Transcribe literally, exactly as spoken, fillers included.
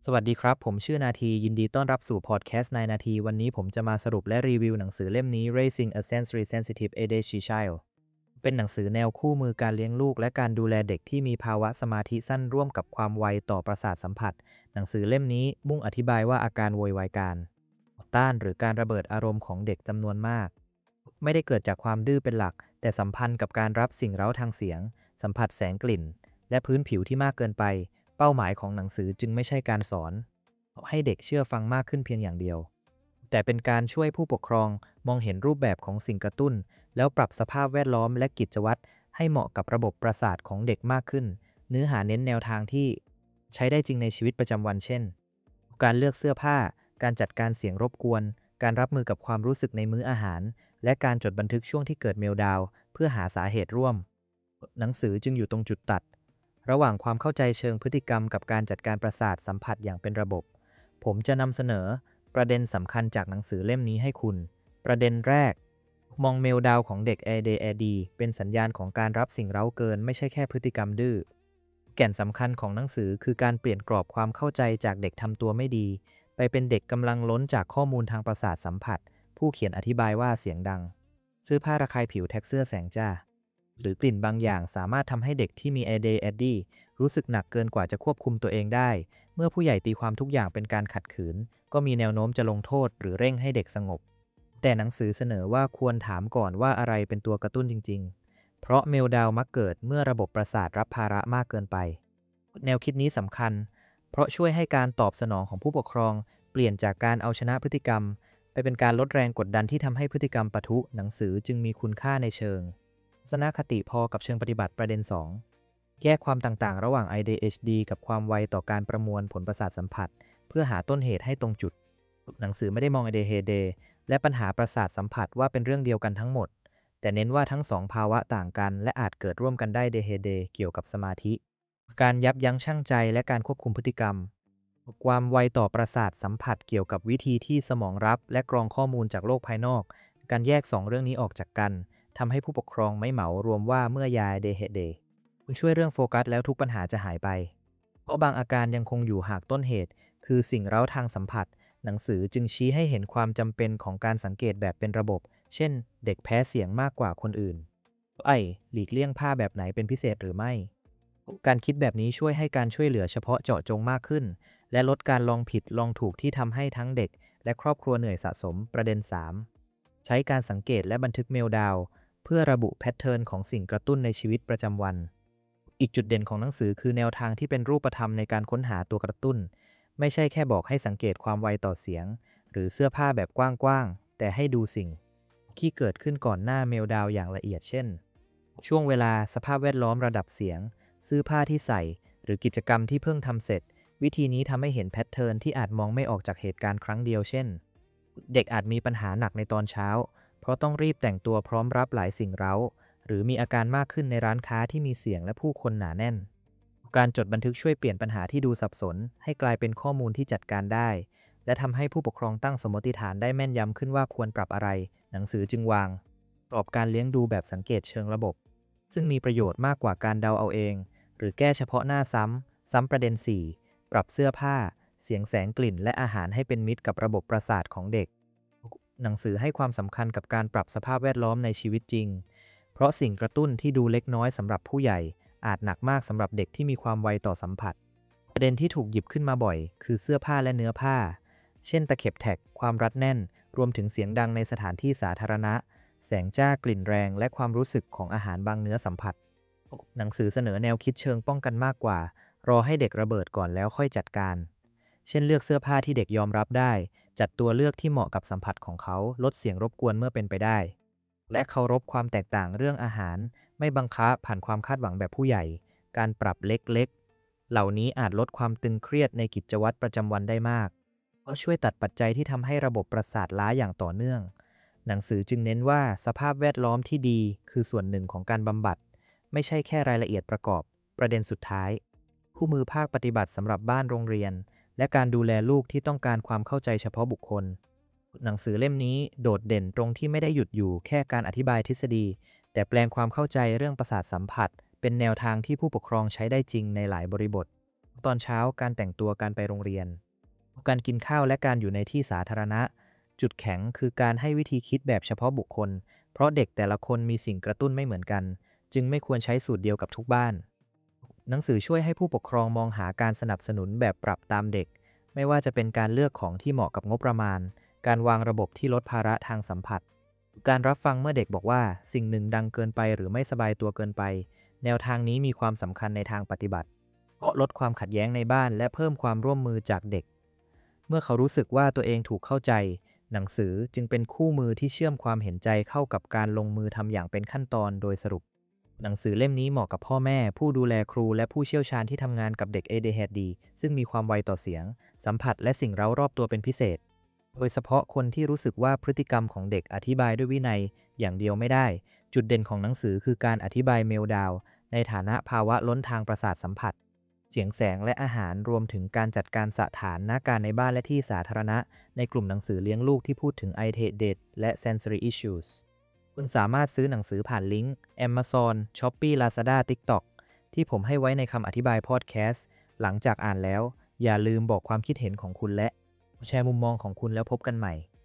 สวัสดีครับผมชื่อนาทียินดีต้อนรับสู่พอดแคสต์นายนาทีวันนี้ผมจะมาสรุปและรีวิวหนังสือเล่มนี้ Raising a Sensory Sensitive เอ ดี เอช ดี Child เป็นหนังสือแนวคู่มือการเลี้ยงลูกและการดูแลเด็กที่มีภาวะสมาธิสั้นร่วมกับความไวต่อประสาทสัมผัสหนังสือเล่มนี้มุ่งอธิบายว่าอาการโวยวายการต้านหรือการระเบิดอารมณ์ของเด็กจำนวนมากไม่ได้เกิดจากความดื้อเป็นหลักแต่สัมพันธ์กับการรับสิ่งเร้าทางเสียงสัมผัสแสงกลิ่นและพื้นผิวที่มากเกินไปเป้าหมายของหนังสือจึงไม่ใช่การสอนให้เด็กเชื่อฟังมากขึ้นเพียงอย่างเดียวแต่เป็นการช่วยผู้ปกครองมองเห็นรูปแบบของสิ่งกระตุ้นแล้วปรับสภาพแวดล้อมและกิจวัตรให้เหมาะกับระบบประสาทของเด็กมากขึ้นเนื้อหาเน้นแนวทางที่ใช้ได้จริงในชีวิตประจำวันเช่นการเลือกเสื้อผ้าการจัดการเสียงรบกวนการรับมือกับความรู้สึกในมื้ออาหารและการจดบันทึกช่วงที่เกิดเมลดาวน์เพื่อหาสาเหตุร่วมหนังสือจึงอยู่ตรงจุดตัดระหว่างความเข้าใจเชิงพฤติกรรมกับการจัดการประสาทสัมผัสอย่างเป็นระบบผมจะนำเสนอประเด็นสำคัญจากหนังสือเล่มนี้ให้คุณประเด็นแรกมองเมลดาวน์ของเด็ก เอ ดี เอ ดี เป็นสัญญาณของการรับสิ่งเร้าเกินไม่ใช่แค่พฤติกรรมดื้อแก่นสำคัญของหนังสือคือการเปลี่ยนกรอบความเข้าใจจากเด็กทำตัวไม่ดีไปเป็นเด็กกำลังล้นจากข้อมูลทางประสาทสัมผัสผู้เขียนอธิบายว่าเสียงดังเสื้อผ้าระคายผิวแท็กเสื้อแสงจ้าหรือกลิ่นบางอย่างสามารถทำให้เด็กที่มี เอ ดี เอ ดี รู้สึกหนักเกินกว่าจะควบคุมตัวเองได้เมื่อผู้ใหญ่ตีความทุกอย่างเป็นการขัดขืนก็มีแนวโน้มจะลงโทษหรือเร่งให้เด็กสงบแต่หนังสือเสนอว่าควรถามก่อนว่าอะไรเป็นตัวกระตุ้นจริงๆเพราะเมลดาวน์มักเกิดเมื่อระบบประสาทรับภาระมากเกินไปแนวคิดนี้สำคัญเพราะช่วยให้การตอบสนองของผู้ปกครองเปลี่ยนจากการเอาชนะพฤติกรรมไปเป็นการลดแรงกดดันที่ทำให้พฤติกรรมปะทุหนังสือจึงมีคุณค่าในเชิงทัศนคติพอกับเชิงปฏิบัติประเด็นสองแยกความต่างๆระหว่าง เอ ดี เอช ดี กับความไวต่อการประมวลผลประสาทสัมผัสเพื่อหาต้นเหตุให้ตรงจุดหนังสือไม่ได้มอง เอ ดี เอช ดี และปัญหาประสาทสัมผัสว่าเป็นเรื่องเดียวกันทั้งหมดแต่เน้นว่าทั้งสองภาวะต่างกันและอาจเกิดร่วมกันได้ เอ ดี เอช ดี เกี่ยวกับสมาธิการยับยั้งชั่งใจและการควบคุมพฤติกรรมความไวต่อประสาทสัมผัสเกี่ยวกับวิธีที่สมองรับและกรองข้อมูลจากโลกภายนอกการแยกสองเรื่องนี้ออกจากกันทำให้ผู้ปกครองไม่เหมารวมว่าเมื่อยา เอ ดี เอช ดี คุณช่วยเรื่องโฟกัสแล้วทุกปัญหาจะหายไปเพราะบางอาการยังคงอยู่หากต้นเหตุคือสิ่งเร้าทางสัมผัสหนังสือจึงชี้ให้เห็นความจำเป็นของการสังเกตแบบเป็นระบบเช่นเด็กแพ้เสียงมากกว่าคนอื่นไอหลีกเลี่ยงผ้าแบบไหนเป็นพิเศษหรือไม่การคิดแบบนี้ช่วยให้การช่วยเหลือเฉพาะเจาะจงมากขึ้นและลดการลองผิดลองถูกที่ทำให้ทั้งเด็กและครอบครัวเหนื่อยสะสมประเด็นสามใช้การสังเกตและบันทึกเมลดาวน์เพื่อระบุแพทเทิร์นของสิ่งกระตุ้นในชีวิตประจำวันอีกจุดเด่นของหนังสือคือแนวทางที่เป็นรูปธรรมในการค้นหาตัวกระตุ้นไม่ใช่แค่บอกให้สังเกตความไวต่อเสียงหรือเสื้อผ้าแบบกว้างๆแต่ให้ดูสิ่งที่เกิดขึ้นก่อนหน้าเมลดาวน์อย่างละเอียดเช่นช่วงเวลาสภาพแวดล้อมระดับเสียงเสื้อผ้าที่ใส่หรือกิจกรรมที่เพิ่งทำเสร็จวิธีนี้ทำให้เห็นแพทเทิร์นที่อาจมองไม่ออกจากเหตุการณ์ครั้งเดียวเช่นเด็กอาจมีปัญหาหนักในตอนเช้าเพราะต้องรีบแต่งตัวพร้อมรับหลายสิ่งเร้าหรือมีอาการมากขึ้นในร้านค้าที่มีเสียงและผู้คนหนาแน่นการจดบันทึกช่วยเปลี่ยนปัญหาที่ดูสับสนให้กลายเป็นข้อมูลที่จัดการได้และทำให้ผู้ปกครองตั้งสมมติฐานได้แม่นยำขึ้นว่าควรปรับอะไรหนังสือจึงวางกรอบการเลี้ยงดูแบบสังเกตเชิงระบบซึ่งมีประโยชน์มากกว่าการเดาเอาเองหรือแก้เฉพาะหน้าซ้ำซ้ำประเด็นสี่ปรับเสื้อผ้าเสียงแสงกลิ่นและอาหารให้เป็นมิตรกับระบบประสาทของเด็กหนังสือให้ความสำคัญกับการปรับสภาพแวดล้อมในชีวิตจริงเพราะสิ่งกระตุ้นที่ดูเล็กน้อยสำหรับผู้ใหญ่อาจหนักมากสำหรับเด็กที่มีความไวต่อสัมผัสประเด็นที่ถูกหยิบขึ้นมาบ่อยคือเสื้อผ้าและเนื้อผ้าเช่นตะเข็บแท็กความรัดแน่นรวมถึงเสียงดังในสถานที่สาธารณะแสงจ้ากลิ่นแรงและความรู้สึกของอาหารบางเนื้อสัมผัสหนังสือเสนอแนวคิดเชิงป้องกันมากกว่ารอให้เด็กระเบิดก่อนแล้วค่อยจัดการเช่นเลือกเสื้อผ้าที่เด็กยอมรับได้จัดตัวเลือกที่เหมาะกับสัมผัสของเขาลดเสียงรบกวนเมื่อเป็นไปได้และเคารพความแตกต่างเรื่องอาหารไม่บังคับผ่านความคาดหวังแบบผู้ใหญ่การปรับเล็กๆเหล่านี้อาจลดความตึงเครียดในกิจวัตรประจำวันได้มากเพราะช่วยตัดปัจจัยที่ทำให้ระบบประสาทล้าอย่างต่อเนื่องหนังสือจึงเน้นว่าสภาพแวดล้อมที่ดีคือส่วนหนึ่งของการบำบัดไม่ใช่แค่รายละเอียดประกอบประเด็นสุดท้ายคู่มือภาคปฏิบัติสำหรับบ้านโรงเรียนและการดูแลลูกที่ต้องการความเข้าใจเฉพาะบุคคลหนังสือเล่มนี้โดดเด่นตรงที่ไม่ได้หยุดอยู่แค่การอธิบายทฤษฎีแต่แปลงความเข้าใจเรื่องประสาทสัมผัสเป็นแนวทางที่ผู้ปกครองใช้ได้จริงในหลายบริบทตอนเช้าการแต่งตัวการไปโรงเรียนการกินข้าวและการอยู่ในที่สาธารณะจุดแข็งคือการให้วิธีคิดแบบเฉพาะบุคคลเพราะเด็กแต่ละคนมีสิ่งกระตุ้นไม่เหมือนกันจึงไม่ควรใช้สูตรเดียวกับทุกบ้านหนังสือช่วยให้ผู้ปกครองมองหาการสนับสนุนแบบปรับตามเด็กไม่ว่าจะเป็นการเลือกของที่เหมาะกับงบประมาณการวางระบบที่ลดภาระทางสัมผัสการรับฟังเมื่อเด็กบอกว่าสิ่งหนึ่งดังเกินไปหรือไม่สบายตัวเกินไปแนวทางนี้มีความสำคัญในทางปฏิบัติ เพราะลดความขัดแย้งในบ้านและเพิ่มความร่วมมือจากเด็ก เมื่อเขารู้สึกว่าตัวเองถูกเข้าใจ หนังสือจึงเป็นคู่มือที่เชื่อมความเห็นใจเข้ากับการลงมือทำอย่างเป็นขั้นตอนโดยสรุป หนังสือเล่มนี้เหมาะกับพ่อแม่ผู้ดูแลครูและผู้เชี่ยวชาญที่ทำงานกับเด็ก เอ ดี เอช ดี ซึ่งมีความไวต่อเสียง สัมผัสและสิ่งเร้ารอบตัวเป็นพิเศษ โดยเฉพาะคนที่รู้สึกว่าพฤติกรรมของเด็กอธิบายด้วยวินัยอย่างเดียวไม่ได้ จุดเด่นของหนังสือคือการอธิบายเมลดาวน์ในฐานะภาวะล้นทางประสาทสัมผัส เสียงแสงและอาหารรวมถึงการจัดการสถานการณ์ในบ้านและที่สาธารณะในกลุ่มหนังสือเลี้ยงลูกที่พูดถึง Eye Taste และ Sensory Issues คุณสามารถซื้อหนังสือผ่านลิงก์ Amazon, Shopee, Lazada, TikTok ที่ผมให้ไว้ในคำอธิบายพอดแคสต์หลังจากอ่านแล้วอย่าลืมบอกความคิดเห็นของคุณและแชร์มุมมองของคุณแล้วพบกันใหม่